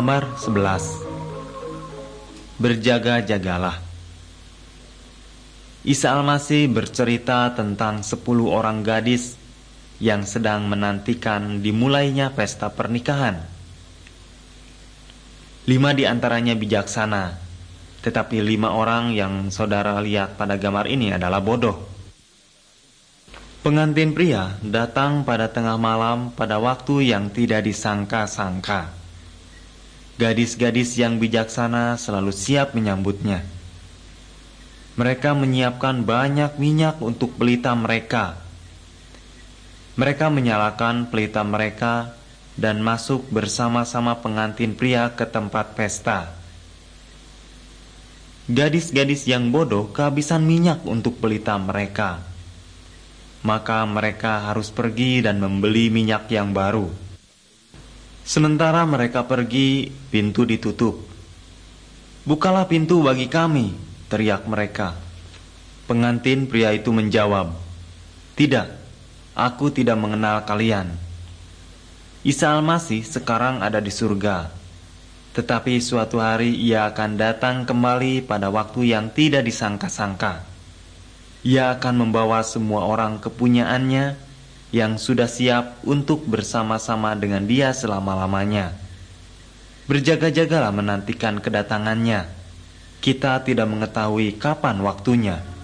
Gambar 11. Berjaga-jagalah. Isa Al-Masih bercerita tentang 10 orang gadis yang sedang menantikan dimulainya pesta pernikahan. 5 di antaranya bijaksana, tetapi 5 orang yang saudara lihat pada gambar ini adalah bodoh. Pengantin pria datang pada tengah malam pada waktu yang tidak disangka-sangka. Gadis-gadis yang bijaksana selalu siap menyambutnya. Mereka menyiapkan banyak minyak untuk pelita mereka. Mereka menyalakan pelita mereka dan masuk bersama-sama pengantin pria ke tempat pesta. Gadis-gadis yang bodoh kehabisan minyak untuk pelita mereka. Maka mereka harus pergi dan membeli minyak yang baru. Sementara mereka pergi, pintu ditutup. "Bukalah pintu bagi kami," teriak mereka. Pengantin pria itu menjawab, "Tidak, aku tidak mengenal kalian." Isa Al-Masih sekarang ada di surga, tetapi suatu hari ia akan datang kembali pada waktu yang tidak disangka-sangka. Ia akan membawa semua orang kepunyaannya yang sudah siap untuk bersama-sama dengan dia selama-lamanya. Berjaga-jagalah menantikan kedatangannya. Kita tidak mengetahui kapan waktunya.